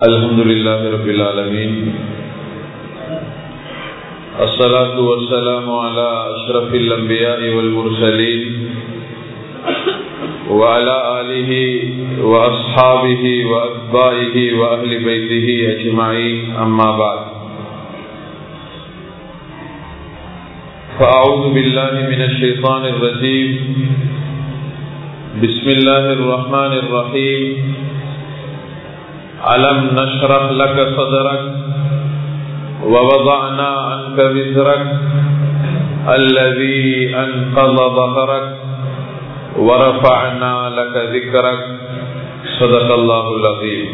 Alhamdulillah Rabbil Alamin. Assalatu wassalamu ala ashrafil anbiya'i wal mursalin wa ala alihi wa ashabihi wa atba'ihi wa ahli baitihi ajma'in, amma ba'd. Fa'a'udhu billahi minash shaitanir rajim. Bismillahir rahmanir rahim. Alam nashrah laka sadrak wa wada'na anka wizrak alladhi anqadha dhahrak wa rafa'na laka dhikrak. Sadaqallahul azim.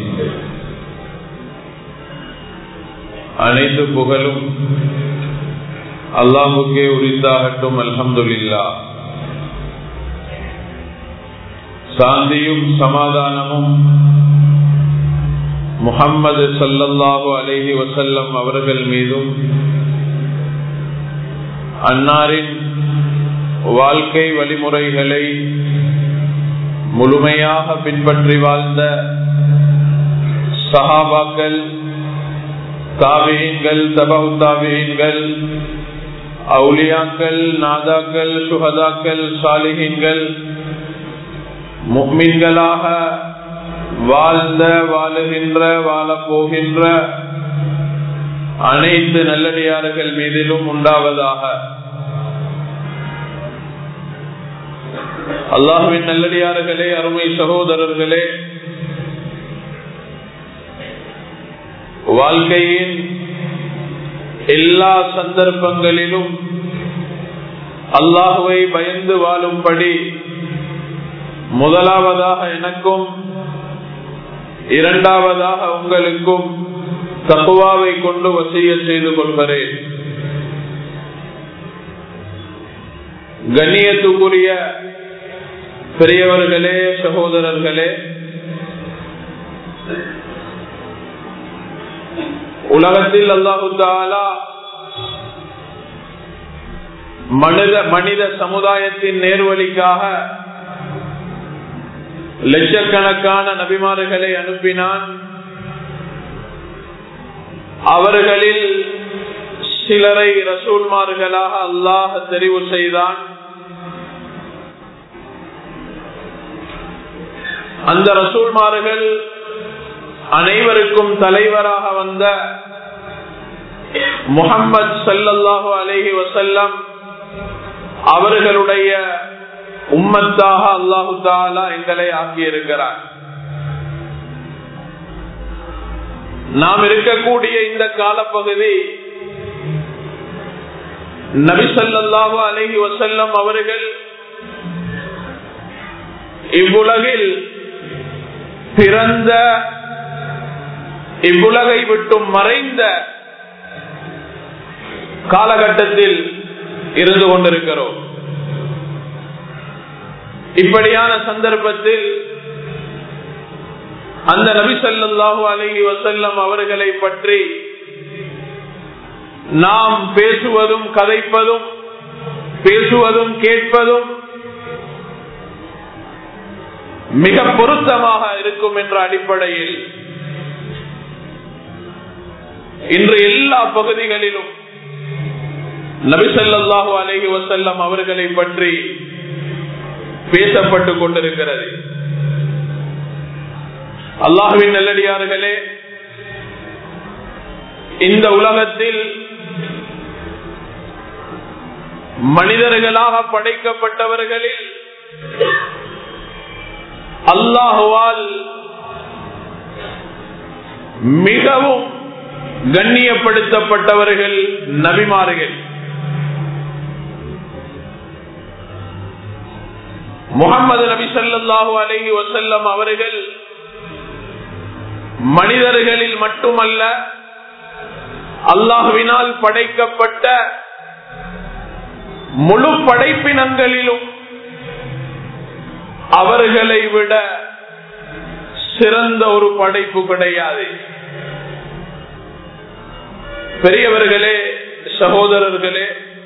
அனைத்து புகழும் அல்லாஹ்வுக்கே உரித்தாகட்டும். அல்ஹம்துலில்லாஹ். சாந்தியும் சமாதானமும் முஹம்மது ஸல்லல்லாஹு அலைஹி வஸல்லம் அவர்கள் மீதும், அன்னாரின் வாழ்க்கை வழிமுறைகளை முழுமையாக பின்பற்றி வாழ்ந்த சஹாபாக்கள், தாபிஈன்கள், தபஉ தாபிஈன்கள், அவுலியாக்கள், நாதாக்கள், சுஹதாக்கள், சாலிஹீன்கள், முஃமின்களாக வாழ்ந்த, வாழுகின்ற, வாழப்போகின்ற அனைத்து நல்லடியார்கள் மீதிலும் உண்டாவதாக. அல்லாஹ்வின் நல்லடியார்களே, அருமை சகோதரர்களே, வாழ்க்கையின் எல்லா சந்தர்ப்பங்களிலும் அல்லாஹ்வை பயந்து வாழும்படி முதலாவதாக எனக்கும், இரண்டாவதாக உங்களுக்கும் தக்வாவை கொண்டு வசியத் செய்து கொள்கிறேன். கண்ணியத்துக்குரிய பெரியவர்களே, சகோதரர்களே, உலகத்தில் அல்லாஹு தஆலா மனித சமுதாயத்தின் நேர்வழிக்காக லட்சக்கணக்கான நபிமார்களை அனுப்பினான். அவர்களில் சிலரை ரசூல்மார்களாக அல்லாஹ் தெரிவு செய்தான். அந்த ரசூல்மார்கள் அனைவருக்கும் தலைவராக வந்த முஹம்மது ஸல்லல்லாஹு அலைஹி வஸல்லம் அவர்களுடைய உம்மத்தாக அல்லாஹு தஆலா எங்களை ஆக்கியிருக்கிறார். நாம் இருக்கக்கூடிய இந்த காலப்பகுதி நபி ஸல்லல்லாஹு அலைஹி வஸல்லம் அவர்கள் இவ்வுலகில் பிறந்த, இவ்வுலகை விட்டு மறைந்த காலகட்டத்தில் இருந்து கொண்டிருக்கிறோம். இப்படியான சந்தர்ப்பத்தில் அந்த நபி ஸல்லல்லாஹு அலைஹி வஸல்லம் அவர்களை பற்றி நாம் பேசுவதும், கதைப்பதும், பேசுவதும், கேட்பதும் மிக பொருத்தமாக இருக்கும் என்ற அடிப்படையில் இன்று எல்லா பகுதிகளிலும் நபி ஸல்லல்லாஹு அலைஹி வஸல்லம் அவர்களை பற்றி பேசப்பட்டு கொண்டிருக்கிறது. அல்லாஹ்வின் நல்லடியார்களே, இந்த உலகத்தில் மனிதர்களாக படைக்கப்பட்டவர்களில் அல்லாஹ்வால் மிகவும் கண்ணியப்படுத்தப்பட்டவர்கள் நபிமார்கள். முஹம்மது நபி ஸல்லல்லாஹு அலைஹி வஸல்லம் அவர்கள் மனிதர்களில் மட்டுமல்ல, அல்லாஹ்வினால் படைக்கப்பட்ட முழு படைப்பினங்களிலும் அவர்களை விட சிறந்த ஒரு படைப்பு கிடையாது. பெரியவர்களே, சகோதரர்களே,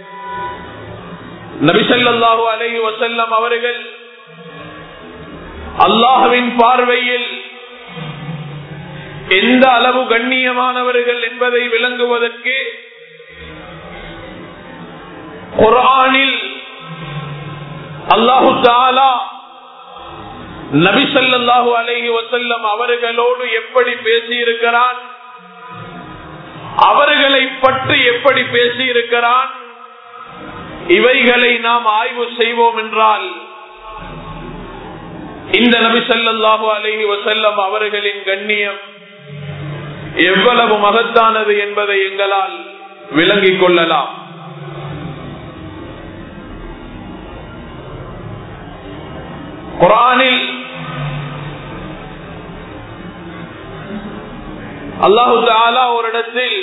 நபி ஸல்லல்லாஹு அலைஹி வஸல்லம் அவர்கள் அல்லாஹ்வின் பார்வையில் எந்த அளவு கண்ணியமானவர்கள் என்பதை விளங்குவதற்கு குர்ஆனில் அல்லாஹு தஆலா நபி ஸல்லல்லாஹு அலைஹி வஸல்லம் அவர்களோடு எப்படி பேசியிருக்கிறான், அவர்களை பற்றி எப்படி பேசியிருக்கிறான், இவைகளை நாம் ஆய்வு செய்வோம் என்றால் இந்த நபி ஸல்லல்லாஹு அலைஹி வஸல்லம் அவர்களின் கண்ணியம் எவ்வளவு மகத்தானது என்பதை எங்களால் விளங்கிக் கொள்ளலாம். குர்ஆனில் அல்லாஹு தஆலா ஒரு இடத்தில்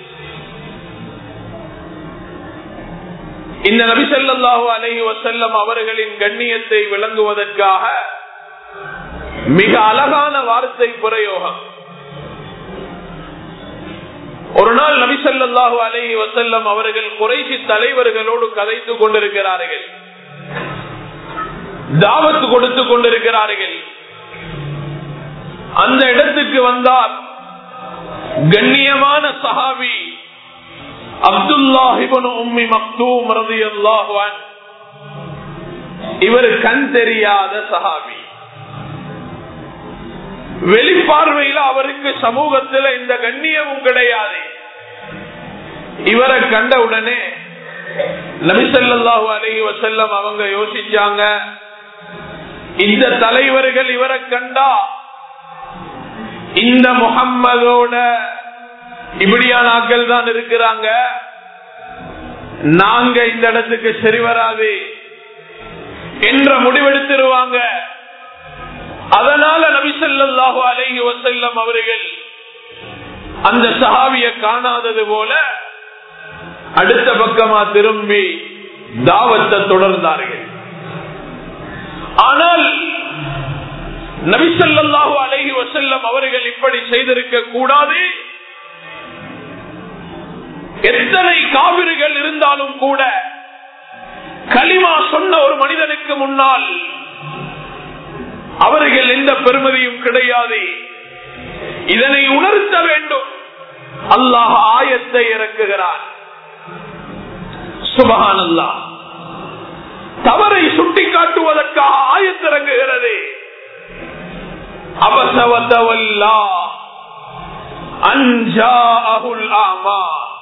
இந்த நபி ஸல்லல்லாஹு அலைஹி வஸல்லம் அவர்களின் கண்ணியத்தை விளங்குவதற்காக மிக அழகான வார்த்தை பிரயோகம். ஒரு நாள் நபி ஸல்லல்லாஹு அலைஹி வஸல்லம் அவர்கள் குறைஷி தலைவர்களோடு கதைத்துக் கொண்டிருக்கிறார்கள், தாவத்து கொடுத்துக் கொண்டிருக்கிறார்கள். அந்த இடத்துக்கு வந்தார் கண்ணியமான சஹாபி அப்துல்லாஹ் இப்னு உம்மி மக்தூம் ரலியல்லாஹு அன்ஹு. இவர் கண் தெரியாத சஹாபி. வெளிப்பார்வையில் அவருக்கு சமூகத்தில் இந்த கண்ணியமும் கிடையாது. இவரை கண்டவுடனே நபி ஸல்லல்லாஹு அலைஹி வஸல்லம் அவங்க யோசிச்சாங்க, இந்த தலைவர்கள் இவரை கண்டா இந்த முஹம்மதோட இப்படியான ஆட்கள் தான் இருக்கிறாங்க, நாங்க இந்த இடத்துக்கு சரி வராது என்ற முடிவெடுத்திருவாங்க. அதனால நபி ஸல்லல்லாஹு அலைஹி வஸல்லம் அவர்கள் அந்த சஹாபியை காணாதது போல அடுத்த பக்கமா திரும்பி தாவத்தை தொடர்ந்தார்கள். ஆனால் நபி ஸல்லல்லாஹு அலைஹி வஸல்லம் அவர்கள் இப்படி செய்திருக்க கூடாது. எத்தனை காபிர்கள் இருந்தாலும் கூட கலிமா சொன்ன ஒரு மனிதனுக்கு முன்னால் அவர்கள் எந்த பெருமதியும் கிடையாது. இதனை உணர்த்த வேண்டும். அல்லாஹ் ஆயத்தை இறக்குகிறான். சுப்ஹானல்லாஹ். தவறை சுட்டி காட்டுவதற்காக ஆயத்து இறங்குகிறது. அபஸவதவல்லா அன்ஜாஅஹுல் ஆமா.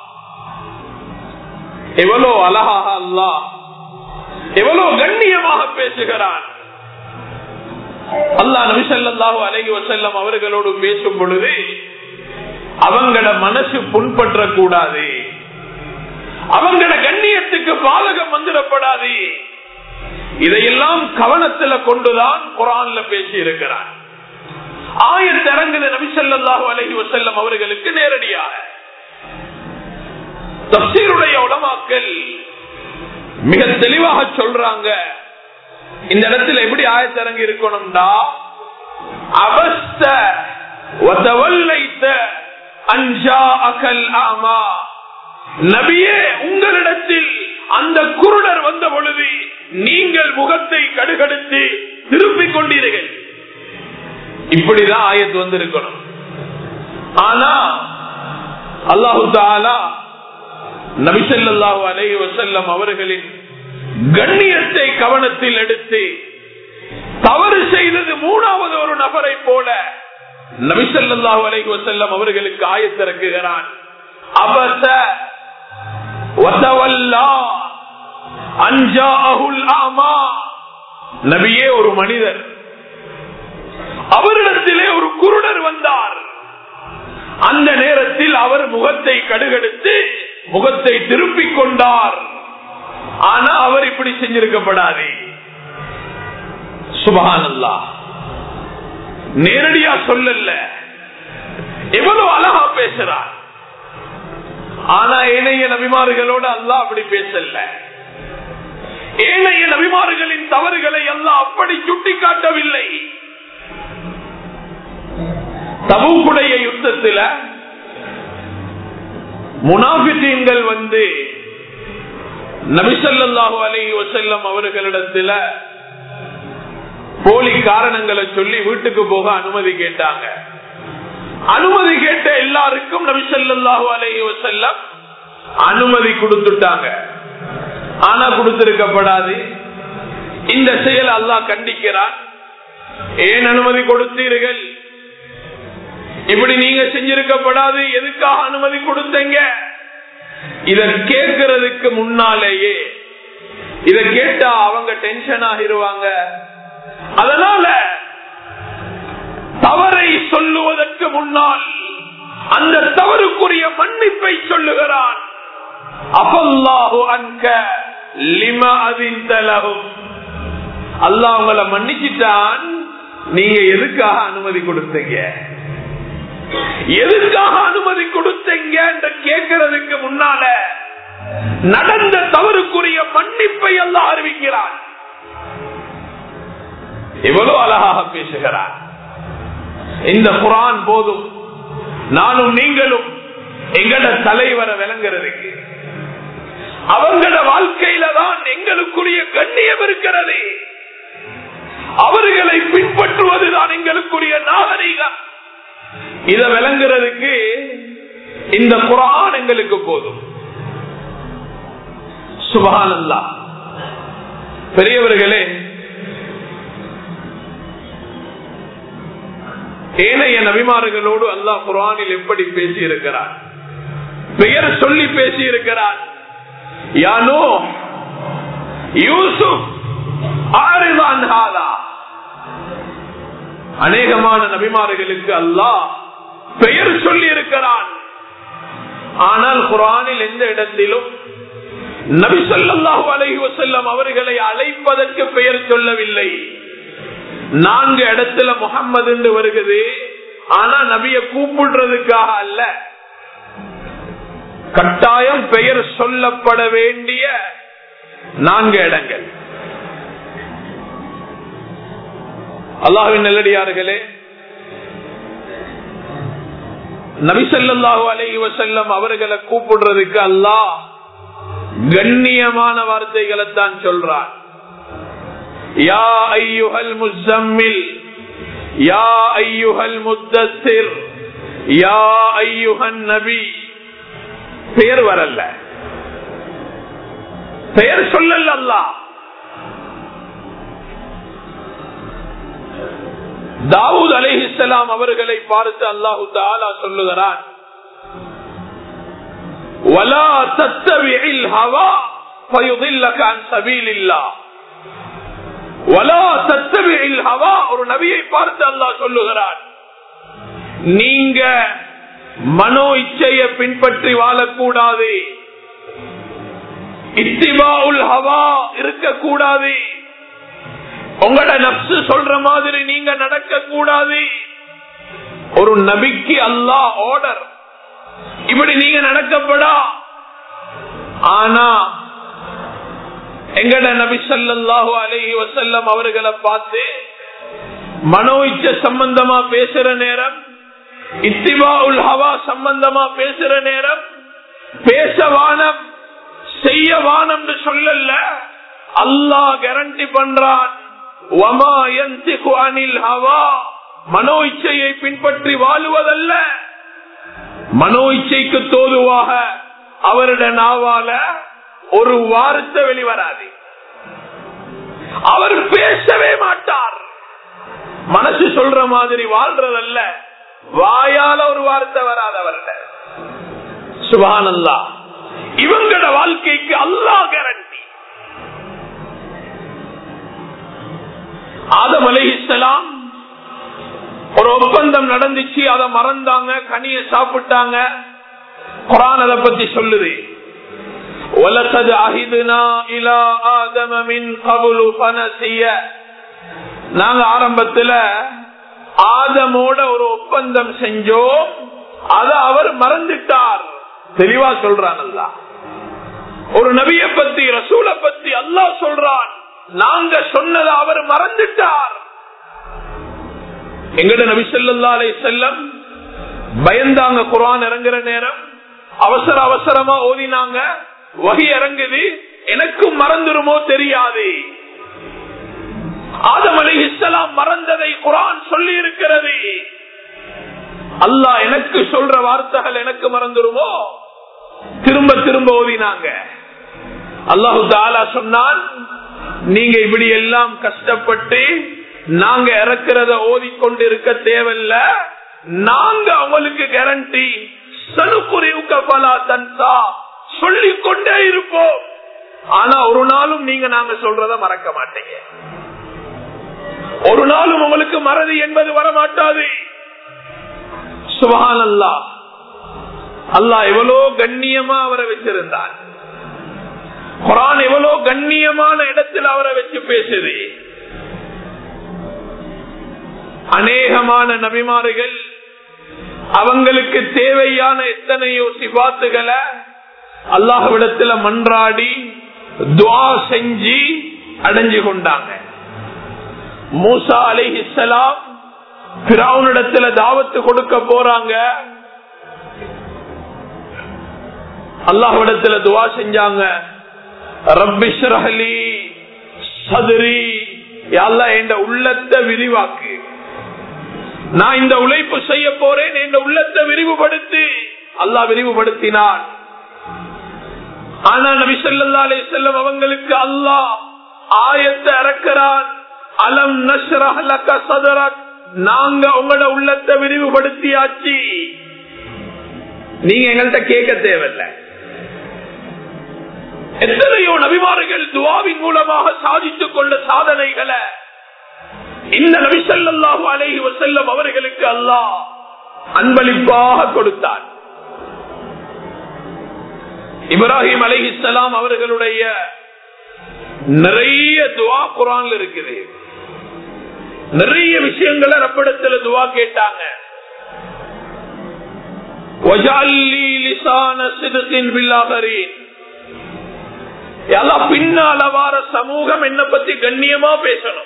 எவ்வளவு அழகாக அல்லாஹ் எவ்வளவு கண்ணியமாக பேசுகிறான். அல்லாஹ் நபி ஸல்லல்லாஹு அலைஹி வஸல்லம் அவர்களோடு பேசும் பொழுது அவங்கள மனசு புண்பற்ற கூடாது, அவங்கள கண்ணியத்துக்கு பாதகம் வந்துடப்படாது. இதையெல்லாம் கவனத்துல கொண்டுதான் குர்ஆன்ல பேசி இருக்கிறார். ஆயத் இறங்குது நபி ஸல்லல்லாஹு அலைஹி வஸல்லம் அவர்களுக்கு நேரடியாக. தஃசீருடைய உலமாக்கள் மிக தெளிவாக சொல்றாங்க, இந்த இடத்துல எப்படி ஆயத் இறங்கி இருக்கணும்டா, அபஸ்த வதவல்லைத அன்ஜாஅகல் ஆமா. நபியே, உங்களிடத்தில் அந்த குருடர் வந்த பொழுது நீங்கள் முகத்தை கடுகடுத்து திருப்பிக் கொண்டீர்கள். இப்படிதான் ஆயத்து வந்திருக்கணும். ஆனா அல்லாஹு தஆலா நபி ஸல்லல்லாஹு அலைஹி வஸல்லம் அவர்களின் கண்ணியத்தை கவனத்தில் எடுத்து தவறு செய்தது மூணாவது ஒரு நபரை போல நபி ஸல்லல்லாஹு அலைஹி வஸல்லம் அவர்களுக்கு ஆயத்து இறக்குகிறான். அபஸ வதவல்லா அன்ஜாஅஹுல் ஆமா. நபியே, ஒரு மனிதர், அவரிடத்திலே ஒரு குருடர் வந்தார். அந்த நேரத்தில் அவர் முகத்தை கடுகடுத்து முகத்தை திருப்பிக் கொண்டார். ஆனா அவர் இப்படி செஞ்சிருக்கப்படாது. சுப்ஹானல்லாஹ். நேரடியா சொல்லல, எவ்வளவு அழகா பேசுறார். ஆனா ஏனைய நபிமார்களோடு அல்லாஹ் அப்படி பேசல. ஏனைய நபிமார்களின் தவறுகளை அல்லாஹ் அப்படி சுட்டி காட்டவில்லை. தபூக்குடைய யுத்தத்தில் முனாஃபிகீன்கள் வந்து நபி ஸல்லல்லாஹு அலைஹி வஸல்லம் அவர்களிடத்தில் போலி காரணங்களை சொல்லி வீட்டுக்கு போக அனுமதி கேட்டாங்க. அனுமதி கேட்ட எல்லாருக்கும் நபி ஸல்லல்லாஹு அலைஹி வஸல்லம் அனுமதி கொடுத்துட்டாங்க. ஆனா கொடுத்திருக்கப்படாது. இந்த செயல் அல்லாஹ் கண்டிக்கிறான். ஏன் அனுமதி கொடுத்தீர்கள்? இப்படி நீங்க செஞ்சிருக்கப்படாது. எதுக்காக அனுமதி கொடுத்தீங்க? இத கேட்கறதுக்கு முன்னாலேயே இத கேட்டா அவங்க டென்ஷன் ஆகிருவாங்க. அதனால தவறை சொல்லுவதற்கு முன்னால் அந்த தவறுக்குரிய மன்னிப்பை சொல்லுகிறான். அஃபல்லாஹு அன்க லிமா அதின்த லஹும். அல்லாஹ் உங்களை மன்னிச்சிட்டான். நீங்க எதுக்காக அனுமதி கொடுத்தீங்க? எதுக்காக அனுமதி கொடுத்தீங்க என்று கேட்கறதுக்கு முன்னால நடந்த தவறுக்குரிய மன்னிப்பை அல்லாஹ் அறிவிக்கிறான். எவ்வளவு அழகாக பேசுகிறான். இந்த குர்ஆன் போதும் நானும் நீங்களும் எங்கட தலைவரை விளங்குறதுக்கு. அவங்கள வாழ்க்கையில தான் எங்களுக்குரிய கண்ணியம் இருக்கிறது. அவர்களை பின்பற்றுவதுதான் எங்களுக்குரிய நாகரிகம். இத விளங்குறதுக்கு இந்த குர்ஆன் எங்களுக்கு போதும். சுப்ஹானல்லாஹ். பெரியவர்களே, ஏனைய நபிமார்களோடு அல்லாஹ் குர்ஆனில் எப்படி பேசி இருக்கிறார்? பெயர் சொல்லி பேசி இருக்கிறார். யா நூஹ், யூசுப், ஆரித் அன் ஹாதா. அநேகமான நபிமார்களுக்கு அல்லாஹ் பெயர் சொல்லி இருக்கிறான். ஆனால் குர்ஆனில் எந்த இடத்திலும் நபி ஸல்லல்லாஹு அலைஹி வஸல்லம் அவர்களை அழைப்பதற்கு பெயர் சொல்லவில்லை. 4 இடத்துல முஹம்மது என்று வருகிறது. ஆனா நபிய கூப்பிடுறதுக்காக அல்ல. கட்டாயம் பெயர் சொல்லப்பட வேண்டிய 4 இடங்கள். அல்லாஹ்வின் நல்லடியார்களே, நபி ஸல்லல்லாஹு அலைஹி வஸல்லம் அவர்களை கூப்பிடுறதுக்கு அல்லாஹ் கண்ணியமான வார்த்தைகளை தான் சொல்றான். யா அய்யுஹல் முஸம்மில், யா அய்யுஹல் முத்தஸ்ஸிர், யா அய்யுஹன் நபி. பெயர் வரல, பெயர் சொல்லல அல்லாஹ். தாவூத் அலைஹிஸ்ஸலாம் அவர்களை பார்த்து அல்லாஹு தஆலா சொல்லுகிறான், வலா தத்தபிஇல் ஹவா ஃபயுதில்லக அன் சபீலில்லாஹ். வலா தத்தபிஇல் ஹவா, ஒரு நபியை பார்த்து அல்லாஹ் சொல்லுகிறான், நீங்க மனோ இச்சையை பின்பற்றி வாழக்கூடாது. இத்திபாஉல் ஹவா இருக்கக்கூடாது. உங்களோட நப்சு சொல்ற மாதிரி நீங்க நடக்க கூடாது. ஒரு நபிக்கு அல்லாஹ் ஆர்டர், இப்படி நீங்க நடக்கப்படா. ஆனா எங்கட நபி ஸல்லல்லாஹு அலைஹி வஸல்லம் அவர்களை பார்த்து மனோ இச்சை சம்பந்தமா பேசுற நேரம், இத்திபாஉல் ஹவா சம்பந்தமா பேசுற நேரம், பேச வானம் செய்ய வானம் சொல்லல. அல்லாஹ் கேரண்டி பண்றான், வமா யன்திகு அனில் ஹவா, மனோ இச்சையை பின்பற்றி வாழுவதல்ல. மனோ இச்சைக்கு தோதுவாக அவருடைய நாவால ஒரு வார்த்தை வெளிவராது. அவர் பேசவே மாட்டார். மனசு சொல்ற மாதிரி வாழ்றதல்ல, வாயால ஒரு வார்த்தை வராது அவர்கிட்ட. சுப்ஹானல்லாஹ். இவங்களோட வாழ்க்கைக்கு அல்லாஹ் கேரண்டி. ஆதம் அலைஹிஸ்ஸலாம் ஒரு ஒப்பந்தம் நடந்துச்சு, அதை மறந்தாங்க, கனிய சாப்பிட்டாங்க. குர்ஆன் அதை பத்தி சொல்லுது, வலகத் அஹிதுனா இலா ஆதம மின் கப்லு ஃபனசிய. நாங்க ஆரம்பத்துல ஆதமோட ஒரு ஒப்பந்தம் செஞ்சோம், அதை அவர் மறந்துட்டார். தெளிவா சொல்றான் அல்லாஹ். ஒரு நபியை பத்தி, ரசூலை பத்தி அல்லாஹ் சொல்றான், நாங்க சொன்னதை அவர் மறந்துட்டார். எங்கட நபி ஸல்லல்லாஹு அலைஹி வஸல்லம் பயந்தாங்க. குர்ஆன் இறங்குற நேரம் அவசர அவசரமா ஓதினாங்க. வஹி இறங்குது, எனக்கும் மறந்துருமோ தெரியாது. ஆதம் அலைஹிஸ்ஸலாம் மறந்ததை குர்ஆன் சொல்லி இருக்கிறது. அல்லாஹ் எனக்கு சொல்ற வார்த்தைகள் எனக்கு மறந்துருமோ? திரும்ப திரும்ப ஓதினாங்க. அல்லாஹு தஆலா சொன்னான், நீங்க இப்படி எல்லாம் கஷ்டப்பட்டு நாங்க இறக்கிறத ஓதிக்கொண்டு இருக்க தேவையில்ல, நாங்க உங்களுக்கு கேரண்டி சொல்லிக் கொண்டே இருப்போம். ஆனா ஒரு நாளும் நீங்க நாங்க சொல்றத மறக்க மாட்டீங்க. ஒரு நாளும் உங்களுக்கு மறதி என்பது வரமாட்டாது. சுப்ஹானல்லாஹ். அல்லாஹ் எவ்வளவு கண்ணியமா அவரை வச்சிருந்தார். குர்ஆன் எவ்வளவு கண்ணியமான இடத்தில் அவரை வச்சு பேசுது. அநேகமான நபிமார்கள் அவங்களுக்கு தேவையான எத்தனையோ சிபாத்துகளை அல்லாஹ்விடத்துல மன்றாடி துஆ செஞ்சு அடைஞ்சு கொண்டாங்க. மூசா அலைஹிஸ்ஸலாம் ஃபிரௌனிடத்துல தாவத்து கொடுக்க போறாங்க. அல்லாஹ்விடத்துல துஆ செஞ்சாங்க, ரப்பி ஷ்ரஹ் லீ ஸத்ரி, யா அல்லாஹ் என் உள்ளத்தை விரிவாக்கு, நான் இந்த உழைப்பு செய்ய போறேன், என் உள்ளத்தை விரிவுபடுத்தி. அல்லாஹ் விரிவுபடுத்தினான். ஆனா நபி ஸல்லல்லாஹு அலைஹி வஸல்லம் அவங்களுக்கு அல்லாஹ் ஆயத்தை இறக்குறான், அலம் நஷ்ரஹ் லக ஸத்ரக், நாங்க உங்களோட உள்ளத்தை விரிவுபடுத்தியாச்சு, நீங்க எங்கள்கிட்ட கேட்க தேவையில்லை. எத்தனையோ நபிமார்கள் துஆவின் மூலமாக சாதித்துக் கொண்ட சாதனைகளை இந்த நபி ஸல்லல்லாஹு அலைஹி வஸல்லம் அவர்களுக்கு அல்லாஹ் அன்பளிப்பாக கொடுத்தார். இப்ராஹிம் அலைஹிஸ்ஸலாம் அவர்களுடைய நிறைய துஆ குர்ஆன்ல இருக்குது. நிறைய விஷயங்களை ரப்பிடத்துல துஆ கேட்டாங்க. வஜஅல்லி லிசான சித்கின் பில் ஆகரீன், எல்லாம் பின்னால வார சமூகம் என்ன பத்தி கண்ணியமா பேசணும்,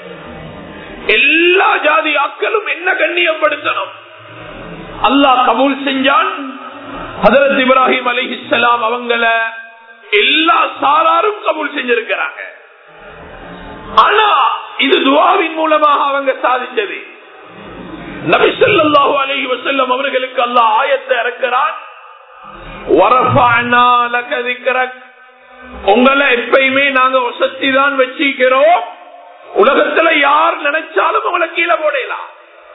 எல்லா ஜாதி ஆட்களும் என்ன கண்ணியப்படுத்தணும். அல்லாஹ் கபூல் செஞ்சான். ஹஜ்ரத் இப்ராஹிம் அலைஹிஸ்ஸலாம் அவங்கள எல்லா சாராரும் கபூல் செஞ்சிருக்கிறாங்க. ஆனா இது துஆவின் மூலமாக அவங்க சாதிச்சது. நபி ஸல்லல்லாஹு அலைஹி வஸல்லம் அவர்களுக்கு அல்லாஹ் ஆயத்தை இறக்குறான், வரஃபஅனா லக ذிக்ரக், உங்களை எப்பயுமே நாங்க வசதி தான் வச்சிக்கிறோம், உலகத்துல யார் நினைச்சாலும் உங்களை கீழே போடலாம்.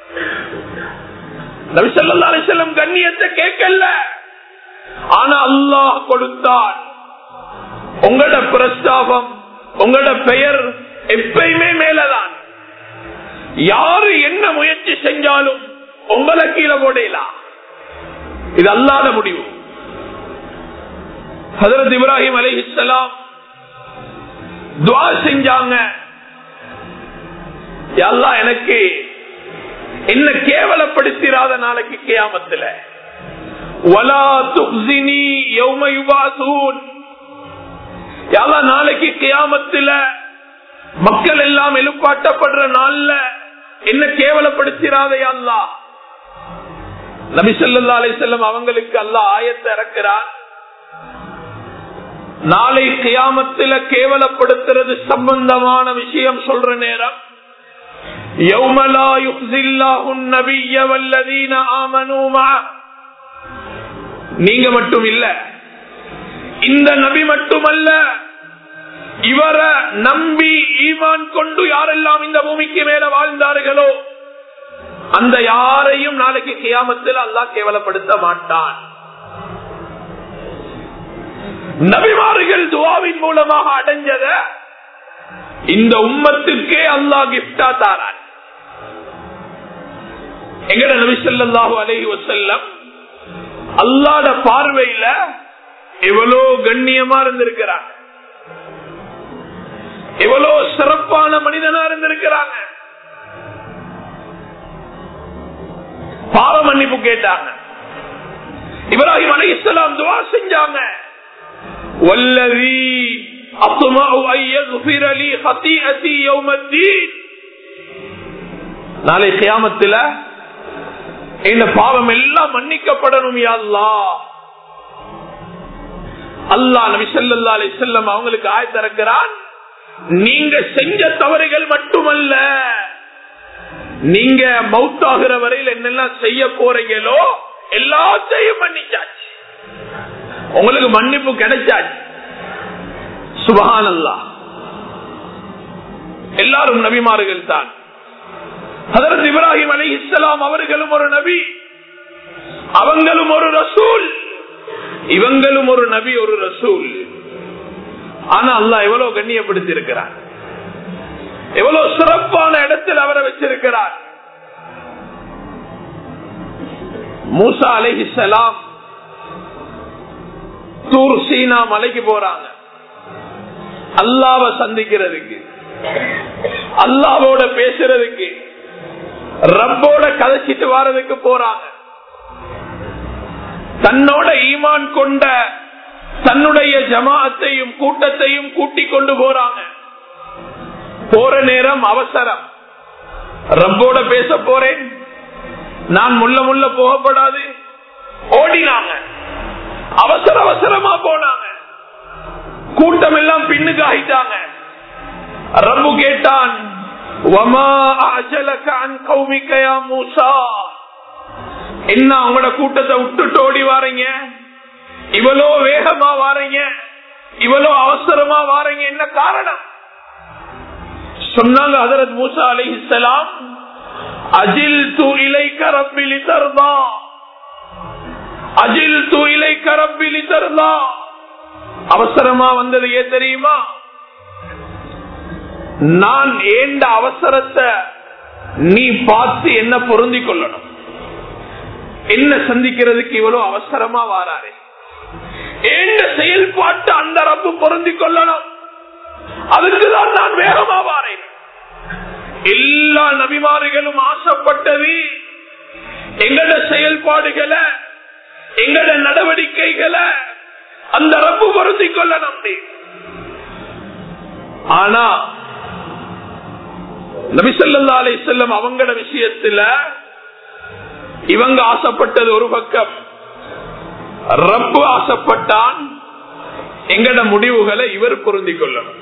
நபி ஸல்லல்லாஹு அலைஹி வஸல்லம் கண்ணியத்தை கேட்கல, ஆனா அல்லாஹ் கொடுத்தான். உங்களோட பிரஸ்தாபம், உங்களோட பெயர் எப்பயுமே மேலதான். யாரு என்ன முயற்சி செஞ்சாலும் உங்களை கீழே போடலாம். இது அல்லாஹ்வுடைய முடிவு. ஹஜ்ரத் இப்ராஹிம் அலைஹிஸ்ஸலாம் துஆ செஞ்சாங்க, யா அல்லாஹ் எனக்கு என்ன கேவலப்படுத்திராத நாளைக்கு கியாமத்துல, வலா துக்ஸினி யௌம யுபாஸூன், யா அல்லாஹ் நாளைக்கு கியாமத்துல மக்கள் எல்லாம் எழுப்பாட்டப்படுற நாள்ல என்ன கேவலப்படுத்திராத யா அல்லாஹ். நபி ஸல்லல்லாஹு அலைஹி வஸல்லம் அவங்களுக்கு அல்லாஹ் ஆயத்தை இறக்குறான், நாளை கியாமத்துல கேவலப்படுத்துறது சம்பந்தமான விஷயம் சொல்ற நேரம், யௌம லா யுக்ஸில்லாஹு நபிய்ய வல்லதீன ஆமனூ மஅ, நீங்க மட்டும் இல்ல, இந்த நபி மட்டுமல்ல, இவரை நம்பி ஈமான் கொண்டு யாரெல்லாம் இந்த பூமிக்கு மேல வாழ்ந்தார்களோ அந்த யாரையும் நாளைக்கு கியாமத்தில் அல்லாஹ் கேவலப்படுத்த மாட்டான். நபிமார்கள் துஆவின் மூலமாக அடைஞ்சத இந்த உம்மத்துக்கே அல்லாஹ் கிஃப்டா தாரான். எங்கட நபி ஸல்லல்லாஹு அலைஹி வஸல்லம் அல்லாஹ்வுடைய பார்வையில எவ்வளவு கண்ணியமா இருந்திருக்கிறாங்க, எவ்வளவு சிறப்பான மனிதனா இருந்திருக்கிறாங்க. பாவ மன்னிப்பு கேட்டாங்க. இப்ராஹிம் அலைஹிஸ்ஸலாம் துஆ செஞ்சாங்க, வல்லதி அத்மஉ அன் யக்ஃபிர லீ ஹதீஅதி யௌமத்தீன், நாளை கியாமத்துல இந்த பாவம் எல்லாம் மன்னிக்கப்படணும் யா அல்லாஹ். அல்லாஹ் நபி ஸல்லல்லாஹு அலைஹி வஸல்லம் அவங்களுக்கு ஆயத் இறக்குறான், நீங்க செஞ்ச தவறுகள் மட்டுமல்ல, நீங்க மௌத்தாகிற வரையில் என்னெல்லாம் செய்ய போறீங்களோ எல்லாத்தையும் மன்னிச்சாச்சு, உங்களுக்கு மன்னிப்பு கிடைச்சாச்சு. சுப்ஹானல்லாஹ். எல்லாரும் நபிமார்கள் தான். ஹஜ்ரத் இப்ராஹிம் அலைஹிஸ்ஸலாம் அவர்களும் ஒரு நபி, அவங்களும் ஒரு ரசூல், இவங்களும் ஒரு நபி ஒரு ரசூல். ஆனா அல்லாஹ் எவ்வளவு கண்ணியப்படுத்தி இருக்கிறார், எவ்வளவு சிறப்பான இடத்தில் அவரை வச்சிருக்கிறார். மூசா அலைஹிஸ்ஸலாம் தூர் சீனா மலைக்கு போறாங்க அல்லாஹ்வை சந்திக்கிறதுக்கு, அல்லாஹ்வோட பேசுறதுக்கு, ரப்போட கதைச்சிட்டு வாரதுக்கு போறாங்க. தன்னோட ஈமான் கொண்ட தன்னுடைய ஜமாஅத்தையும் கூட்டத்தையும் கூட்டிக் கொண்டு போறாங்க. போற நேரம் அவசரம், ரப்போட பேச போறேன், நான் முள்ள முள்ள போகப்படாது. ஓடினாங்க, அவசர அவசரமா போனாங்க. கூட்டம் எல்லாம் பின்னுக்கு ஆயிட்டாங்க. ரப்பு கேட்டான், வமா அஜலக அன் கௌமிக யா மூசா, என்ன உங்களோட கூட்டத்தை விட்டுட்டு ஓடி வாரீங்க, இவ்வளோ வேகமா வாரீங்க, இவ்வளோ அவசரமா வாரீங்க, என்ன காரணம்? சொன்னாங்க ஹஜ்ரத் மூசா அலைஹிஸ்ஸலாம், அஜில்து இலைக ரப்பி லிதர்தா, அஜில்து இலைக ரப்பி லிதர்தா. அவசரமா வந்தது ஏன் தெரியுமா? நான் ஏண்ட அவசரத்தை நீ பார்த்து என்ன பொருந்தி கொள்ளணும், என்ன சந்திக்கிறதுக்கு இவ்வளவு அவசரமா வாராரு, ஏண்ட செயல்பாட்டு அந்த ரப்பு பொருந்தி கொள்ளணும், அதுக்குதான் நான் வேகமா வாரேன். எல்லா நபிமார்களும் ஆசைப்பட்டது எங்கட செயல்பாடுகளை, எங்கட நடவடிக்கைகளை அந்த ரப்பு பொருந்தி கொள்ளணும். ஆனா நபி ஸல்லல்லாஹு அலைஹி வஸல்லம் அவங்களோட விஷயத்துல இவங்க ஆசைப்பட்டது ஒரு பக்கம், ரப்பு ஆசைப்பட்டான் எங்கட முடிவுகளை இவர் பொருந்தி கொள்ளணும்.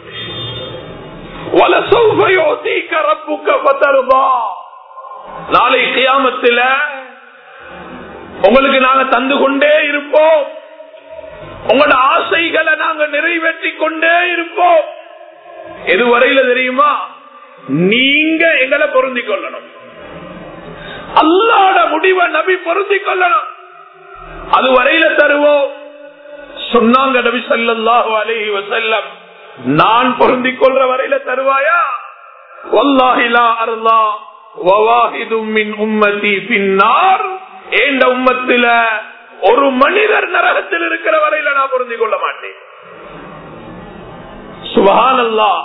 நாளை கியாமத்துல உங்களுக்கு நாங்க தந்து கொண்டே இருப்போம், உங்களோட ஆசைகளை நாங்க நிறைவேற்றி கொண்டே இருப்போம். எதுவரையில தெரியுமா? நீங்க எங்களை பொருந்தி கொள்ளணும், அல்லாஹ்வுடைய முடிவை நபி பொருந்தி கொள்ளணும், அது வரையில தருவோம். சொன்னாங்க நபி ஸல்லல்லாஹு அலைஹி வஸல்லம், நான் பொருந்தி கொள்ற வரையில தருவாயா? வல்லாஹி லா அர்லா வவாஹிதும் மின் உம்மதி ஃபின்னார், ஏண்ட உம்மத்தில ஒரு மனிதர் நரகத்தில் இருக்கிற வரையில நான் பொருந்தி கொள்ள மாட்டேன். சுப்ஹானல்லாஹ்.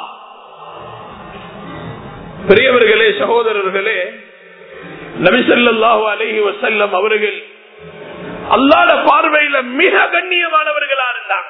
பெரியவர்களே, சகோதரர்களே, நபி ஸல்லல்லாஹு அலைஹி வஸல்லம் அவர்கள் அல்லாஹ்வுடைய பார்வையில மிக கண்ணியமானவர்களா இருந்தாங்க.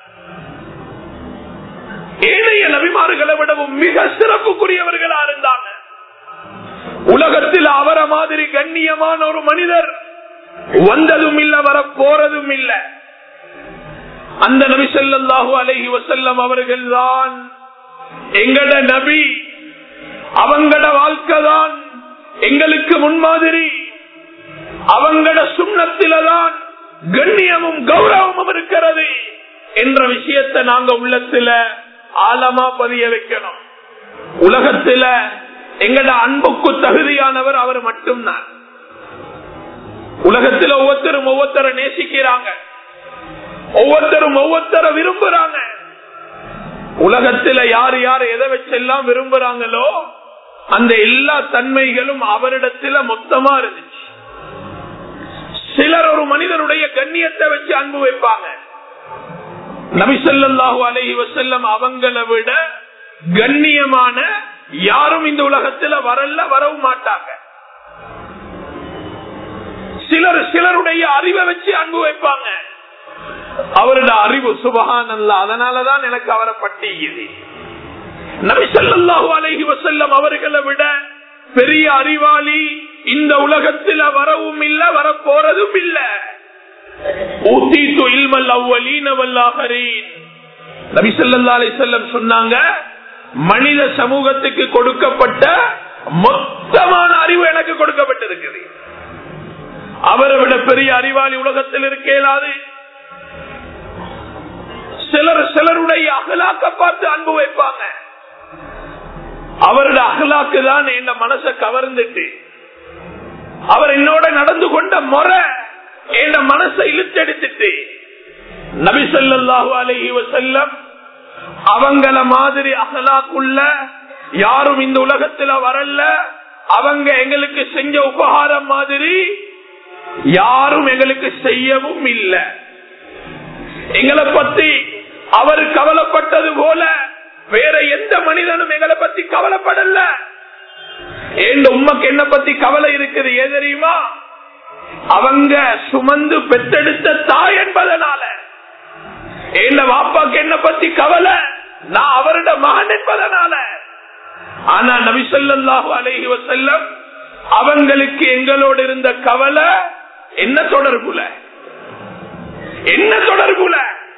ஏனைய நபிமார்களை விடவும் மிக சிறப்புக்குரியவர்களா இருந்தாங்க. உலகத்தில் அவர மாதிரி கண்ணியமான ஒரு மனிதர் வந்ததும் இல்ல, வர போறதும் இல்ல. அந்த நபி ஸல்லல்லாஹு அலைஹி வஸல்லம் அவர்கள் தான் எங்கட நபி, அவங்கட வாழ்க்கை தான் எங்களுக்கு முன்மாதிரி, அவங்கட சுன்னத்தில்தான் கண்ணியமும் கௌரவமும் இருக்கிறது என்ற விஷயத்தை நாங்க உள்ளத்துல ஆழமா பதிய வைக்கணும். உலகத்துல எங்கட அன்புக்கு தகுதியானவர் அவர் மட்டும்தான். உலகத்துல ஒவ்வொருத்தரும் ஒவ்வொருத்தரை நேசிக்கிறாங்க, ஒவ்வொருத்தரும் ஒவ்வொருத்தரை விரும்புறாங்க. உலகத்துல யார் யார் எதை வச்செல்லாம் விரும்புறாங்களோ அந்த எல்லா தன்மைகளும் அவரிடத்துல மொத்தமா இருந்துச்சு. சிலர் ஒரு மனிதனுடைய கண்ணியத்தை வச்சு அன்பு வைப்பாங்க. நபி ஸல்லல்லாஹு அலைஹி வஸல்லம் அவங்களை விட கண்ணியமான யாரும் இந்த உலகத்துல வரவும் மாட்டாங்க. சிலர் சிலருடைய அறிவை வச்சு அன்பு வைப்பாங்க. அவருடைய அறிவு சுப்ஹானல்லாஹ், அதனாலதான் எனக்கு அவரை பட்டியது. நபி ஸல்லல்லாஹு அலைஹி வஸல்லம் அவர்களை விட பெரிய அறிவாளி இந்த உலகத்துல வரவும் இல்ல, வர போறதும் இல்ல. ஊதீது இல்மல் அவ்வலீன வல் ஆகிரீன். நபி ஸல்லல்லாஹு அலைஹி வஸல்லம் சொன்னாங்க, மனித சமூகத்துக்கு கொடுக்கப்பட்ட மொத்தமான அறிவு எனக்கு கொடுக்கப்பட்டிருக்குது. அவரை விட பெரிய அறிவாளி உலகத்தில் இருக்க இயலாது. சிலருடைய அகலாக்க பார்த்து அன்பு வைப்பாங்க. அவருடைய அகலாக்கு தான் என் மனசை கவர்ந்துட்டு, அவர் என்னோட நடந்து கொண்ட முறை என் மனசை இழுத்தெடுத்துட்டு, நபி ஸல்லல்லாஹு அலைஹி வஸல்லம் அவங்கள மாதிரி அகலாக்குள்ள யாரும் இந்த உலகத்துல வரல. அவங்க எங்களுக்கு செஞ்ச உபகாரம் மாதிரி யாரும் எங்களுக்கு செய்யவும் இல்லை. எங்களை பத்தி அவர் கவலைப்பட்டது போல வேற எந்த மனிதனும் எங்களை பத்தி கவலைப்படல. என் உம்மக்கு என்ன பத்தி கவலை இருக்குது ஏன் தெரியுமா? அவங்க சுமந்து பெற்றெடுத்த தாய் என்பதனால. என் வாப்பாக்கு என்ன பத்தி கவலை, நான் அவரோட மகன் என்பதனால. ஆனா நபி ஸல்லல்லாஹு அலைஹி வஸல்லம் அவங்களுக்கு எங்களோடு இருந்த கவலை என்ன தொடர்புல, என்ன தொடர்புல?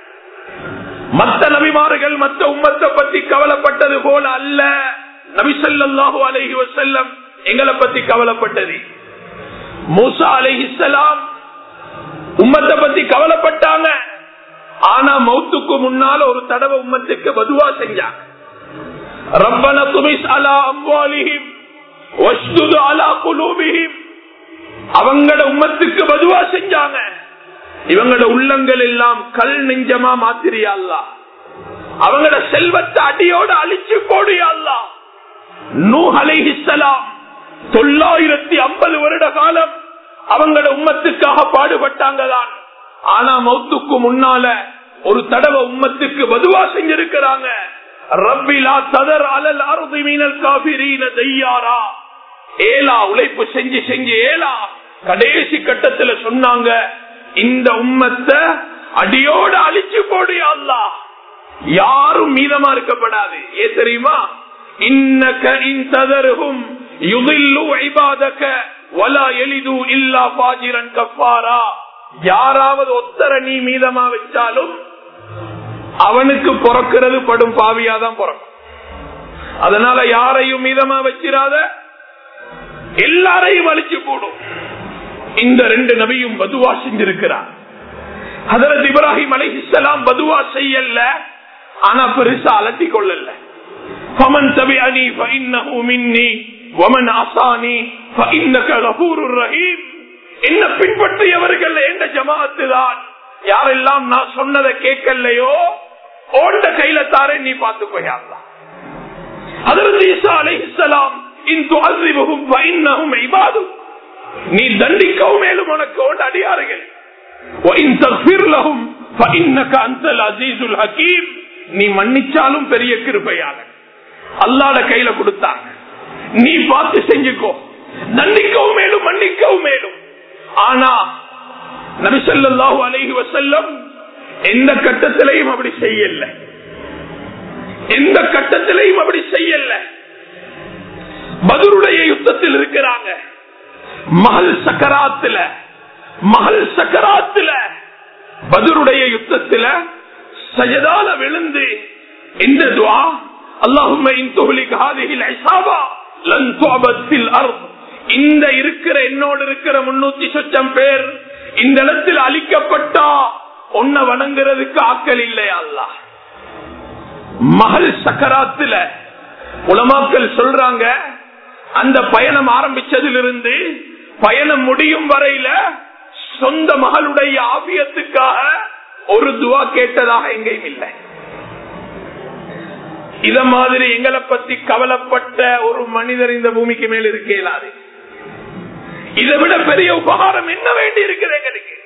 மற்ற நபிமார்கள் மற்ற உம்மத்தை பத்தி கவலைப்பட்டது போல அல்ல. நபி ஸல்லல்லாஹு அலைஹி வஸல்லம் எங்களை பத்தி கவலைப்பட்டது. மூசா அலைஹிஸ்ஸலாம் உம்மத்தை பத்தி கவலைப்பட்டாங்க. ஆனா மௌத்துக்கு முன்னால ஒரு தடவை உம்மத்துக்கு பதுவா செஞ்சாங்க. ரப்பனா துமிஸ் அலா அம்வாலிஹிம் வஷ்துது அலா குலூபிஹிம். அவங்களோட உம்மத்துக்கு பதுவா செஞ்சாங்க. இவங்களோட உள்ளங்கள் எல்லாம் கல் நெஞ்சமா மாத்திரியா அல்லாஹ். அவங்களோட செல்வத்தை அடியோடு அழிச்சு போடியா அல்லாஹ். நூஹ் அலைஹிஸ்ஸலாம் 950 வருட காலம் அவங்களோட உம்மத்துக்காக பாடுபட்டாங்கதான். ஆனா மௌத்துக்கு முன்னால ஒரு தடவை உம்மத்துக்கு பதுவா செஞ்சிருக்கிறாங்க. ரப்பிலா ததர் அலல் அர்தி மினல் காஃபிரீன தையாரா. ஏலா உழைப்பு செஞ்சு செஞ்சு ஏலா கடைசி கட்டத்துல சொன்னாங்க, இந்த உம்மத்தை அடியோடு அழிச்சு போடியா அல்லாஹ். யாரும் மீதமா இருக்கப்படாது. ஏன் தெரியுமா? இன்னக இன் ததர்ஹும் யுதில்லு இபாதக வலா யலிது இல்லா ஃபாஜிரன் கஃபாரா. யாராவது ஒத்தர நீ மீதமா வச்சாலும் அவனுக்கு பிறக்கிறது படும் பாவியாதான் பிறக்கும். அதனால யாரையும் மீதமா வச்சிராத, எல்லாரையும் அழிச்சு போடும். இந்த 2 நபியும் பதுவா செஞ்சிருக்கிறார். ஹஜ்ரத் இப்ராஹிம் அலைஹிஸ்ஸலாம் பதுவா செய்யல, ஆனா பெருசா அலட்டி கொள்ளல. ஃபமன் தபிஅனி ஃபஇன்னஹு மின்னி வமன் அஸானி ஃபஇன்னக கஃபூருர் ரஹீம். என்ன பின்பற்றியவர்கள் என்ற ஜமாஅத்து தான். யாரெல்லாம் நான் சொன்னதை கேட்கலையோ ஓண்ட கையில தாரே நீ பார்த்துக்கோயா அல்லாஹ். ஹஜ்ரத் ஈசா அலைஹிஸ்ஸலாம் இன் துஅஸிபுஹும் ஃபஇன்னஹும் இபாதுக். நீ தண்டிக்கவும் மேலும் உனக்கு ஓண்ட அடியார்கள். வஇன் தக்ஃபிர் லஹும் ஃபஇன்னக அன்தல் அஸீஸுல் ஹகீம். நீ மன்னிச்சாலும் பெரிய கிருபையாளன். அல்லாஹ்ட கையில கொடுத்தாங்க, நீ பார்த்து செஞ்சுக்கோ. தண்டிக்கவும் மேலும் மன்னிக்கவும் மேலும். ஆனா நபி ஸல்லல்லாஹு அலைஹி வஸல்லம் எந்த கட்டத்திலையும் அப்படி செய்யல, எந்த கட்டத்திலையும் அப்படி செய்யல. பத்ருடைய யுத்தத்தில் இருக்கிறாங்க. மஹல் சக்கராத்துல பத்ருடைய யுத்தத்துல சஜதால விழுந்து இந்த துஆ, அல்லாஹும்ம இன் துஹ்லிக் ஹாதிஹில் இஸாபா லன் துஅபத் ஃபில் அர்த். இந்த இருக்கிற என்னோடு இருக்கிற 300 சொச்சம் பேர் இந்த இடத்தில் அழிக்கப்பட்டா உன்னை வணங்குறதுக்கு ஆக்கள் இல்லையா அல்லாஹ். மஹல் சக்கராத்துல உலமாக்கள் சொல்றாங்க, அந்த பயணம் ஆரம்பிச்சதிலிருந்து பயணம் முடியும் வரையில சொந்த மகளுடைய ஆபியத்துக்காக ஒரு துவா கேட்டதாக எங்கேயும் இல்லை. இத மாதிரி எங்களை பத்தி கவலைப்பட்ட ஒரு மனிதர் இந்த பூமிக்கு மேல் இருக்க இயலாது. இதை விட பெரிய உபகாரம் என்ன வேண்டி இருக்குது எங்களுக்கு?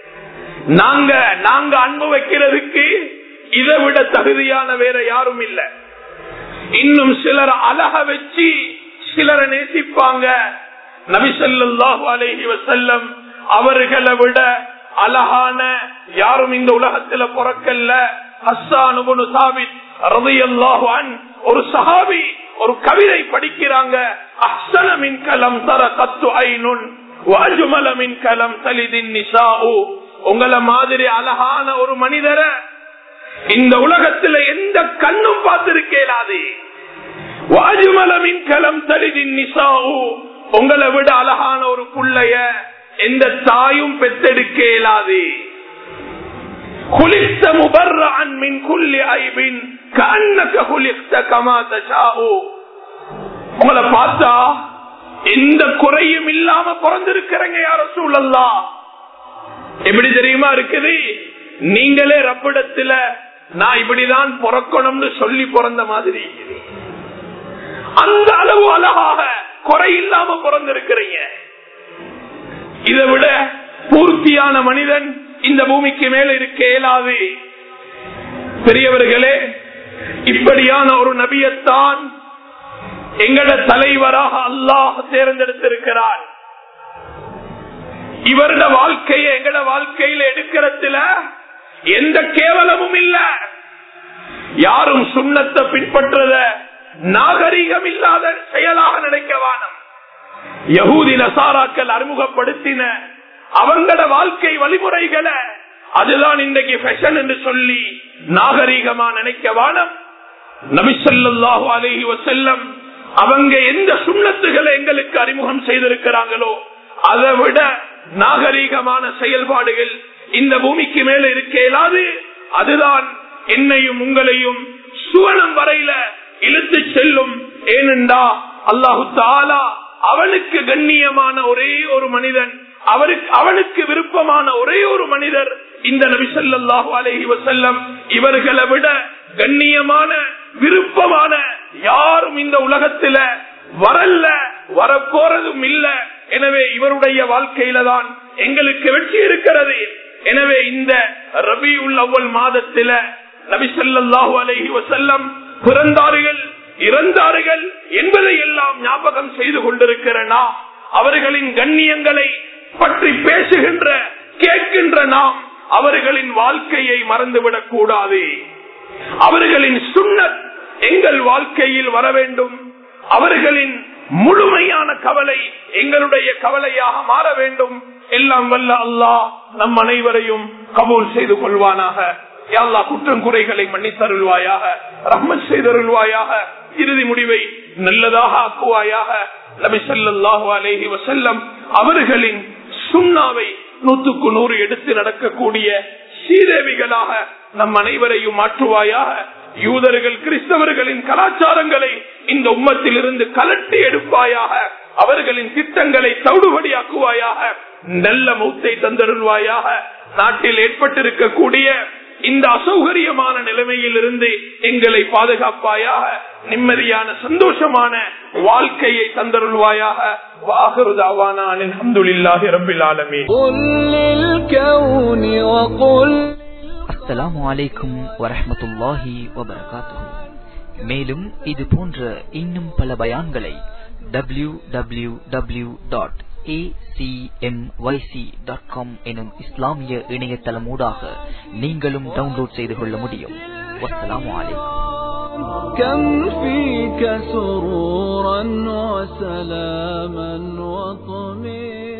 நாங்க அன்பு வைக்கிறதுக்கு இதை விட தகுதியான வேற யாரும் இல்ல. இன்னும் சிலர் அழக வச்சு சிலரை நேசிப்பாங்க. நபி ஸல்லல்லாஹு அலைஹி வஸல்லம் அவர்களை விட அழகான யாரும் இந்த உலகத்துல பிறக்கல்ல. ஹஸ்ஸான் இப்னு சாபித் ரலியல்லாஹு அன்ஹு ஒரு சஹாபி ஒரு கவிதை படிக்கிறாங்க. அஹ்ஸன மின் கலம் தரகத்து ஐனுன் வஅஜ்மல மின் கலம் தலிதின் நிசாஉ. உங்கள மாதிரி அழகான ஒரு மனிதரை இந்த உலகத்துல எந்த கண்ணும் பார்த்திருக்கேலாது. உங்களை விட அழகான ஒரு புள்ளைய எந்த தாயும் பெத்தெடுக்க இயலாது. உங்களை பார்த்தா எந்த குறையும் இல்லாம பிறந்திருக்கிறீங்க யா ரசூலல்லாஹ். எப்படி தெரியுமா இருக்குது? நீங்களே ரப்பிடத்துல நான் இப்படிதான் பிறக்கணும்னு சொல்லி பிறந்த மாதிரி அந்த அளவு அழகாக குறை இல்லாம பிறந்திருக்கிறீங்க. இதை விட பூர்த்தியான மனிதன் இந்த பூமிக்கு மேல இருக்க இயலாது. பெரியவர்களே, இப்படியான ஒரு நபியத்தான் எங்கட தலைவராக அல்லாஹ் தேர்ந்தெடுத்திருக்கிறார். இவருட வாழ்க்கையை எங்கட வாழ்க்கையில எடுக்கிறதுல எந்த கேவலமும் இல்ல. யாரும் சுன்னத்தை பின்பற்றத நாகரிகம் இல்லாத செயலாக நினைக்கவானம். யஹூதி நசாராக்கள் அறிமுகப்படுத்தின அவங்களோட வாழ்க்கை வழிமுறைகளை அதுதான் இன்றைக்கு ஃபேஷன் என்று சொல்லி நாகரிகமா நினைக்கவானம். நபி ஸல்லல்லாஹு அலைஹி வஸல்லம் அவங்க எந்த சுன்னத்துகளை எங்களுக்கு அறிமுகம் செய்திருக்கிறாங்களோ அதை விட நாகரிகமான செயல்பாடுகள் இந்த பூமிக்கு மேல இருக்க இயலாது. அதுதான் என்னையும் உங்களையும் சுவனம் வரையில இழுத்து செல்லும். ஏனென்றா அல்லாஹு தஆலா அவனுக்கு கண்ணியமான ஒரே ஒரு மனிதன், அவனுக்கு விருப்பமான ஒரே ஒரு மனிதர் இந்த நபி ஸல்லல்லாஹு அலைஹி வஸல்லம். இவர்களை விட கண்ணியமான விருப்பமான யாரும் இந்த உலகத்துல வரல, வரப்போறதும் இல்ல. எனவே இவருடைய வாழ்க்கையில தான் எங்களுக்கு வெற்றி இருக்கிறது. எனவே இந்த ரபியுல் அவ்வல் மாதத்தில நபி ஸல்லல்லாஹு அலைஹி வஸல்லம் பிறந்தார்கள், இறந்தார்கள் என்பதை எல்லாம் ஞாபகம் செய்து கொண்டிருக்கிறனா அவர்களின் கண்ணியங்களை பற்றி பேசுகின்ற கேட்கின்ற நாம் அவர்களின் வாழ்க்கையை மறந்துவிடக் கூடாது. அவர்களின் சுன்னத் எங்கள் வாழ்க்கையில் வர வேண்டும். அவர்களின் முழுமையான கவலை எங்களுடைய கவலையாக மாற வேண்டும். எல்லாம் வல்ல அல்லாஹ் நம் அனைவரையும் கபூல் செய்து கொள்வானாக. யா அல்லாஹ் குற்றம் குறைகளை மன்னித்தருள்வாயாக, ரஹ்மத் செய்தருள்வாயாக, இறுதி முடிவை நல்லதாக ஆக்குவாயாக. நபி ஸல்லல்லாஹு அலைஹி வஸல்லம் அவர்களின் சுன்னாவை 100க்கு 100 எடுத்து நடக்கக்கூடிய சீதேவிகளாக நம் அனைவரையும் மாற்றுவாயாக. யூதர்கள் கிறிஸ்தவர்களின் கலாச்சாரங்களை இந்த உம்மத்தில் இருந்து கலட்டி எடுப்பாயாக. அவர்களின் திட்டங்களை தவிடுபடியாக்குவாயாக. நல்ல மௌத்தை தந்தருள்வாயாக. நாட்டில் ஏற்பட்டிருக்கக்கூடிய இந்த அசௌகரியமான நிலைமையில் இருந்து எங்களை பாதுகாப்பாயாக. நிம்மதியான சந்தோஷமான வாழ்க்கையை தந்தருள்வாயாக. வாஹிரு தஅவானா அல்ஹம்துலில்லாஹி ரப்பில் ஆலமீன். அஸ்ஸலாமு அலைக்கும் வரஹ்மத்துல்லாஹி வபரகாத்துஹு. மேலும் இது போன்ற இன்னும் பல பயான்களை www.acmyc.com எனும் இஸ்லாமிய இணையதளமூடாக நீங்களும் டவுன்லோட் செய்து கொள்ள முடியும். வஸ்ஸலாமு அலைக்கும். كم فيك سرورا وسلاما وطمئنا